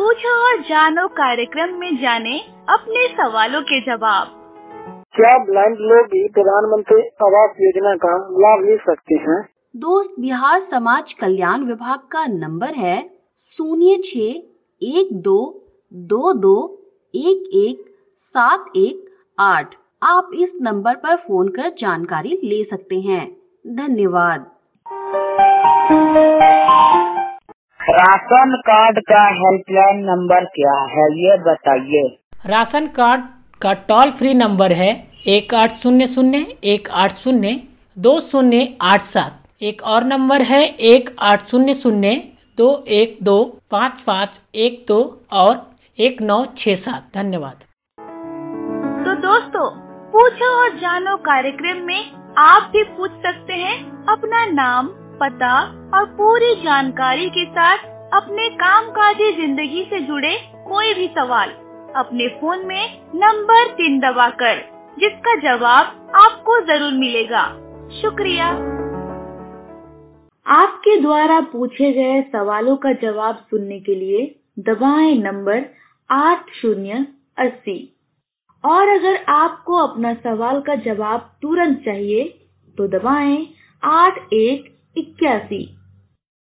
पूछो और जानो कार्यक्रम में जाने अपने सवालों के जवाब। क्या ब्लाइंड लोग भी प्रधानमंत्री आवास योजना का लाभ ले सकते हैं? दोस्त, बिहार समाज कल्याण विभाग का नंबर है 0612211718। आप इस नंबर पर फोन कर जानकारी ले सकते हैं। धन्यवाद। राशन कार्ड का हेल्पलाइन नंबर क्या है, ये बताइए। राशन कार्ड का टोल फ्री नंबर है 1800-180-2087। एक और नंबर है 1800-212-5512 और 1967। धन्यवाद। तो दोस्तों, पूछो और जानो कार्यक्रम में आप भी पूछ सकते हैं अपना नाम, पता और पूरी जानकारी के साथ अपने कामकाजी जिंदगी से जुड़े कोई भी सवाल अपने फोन में नंबर 3 दबाकर, जिसका जवाब आपको जरूर मिलेगा। शुक्रिया। आपके द्वारा पूछे गए सवालों का जवाब सुनने के लिए दबाएं नंबर 8080। और अगर आपको अपना सवाल का जवाब तुरंत चाहिए तो दबाएं 8181।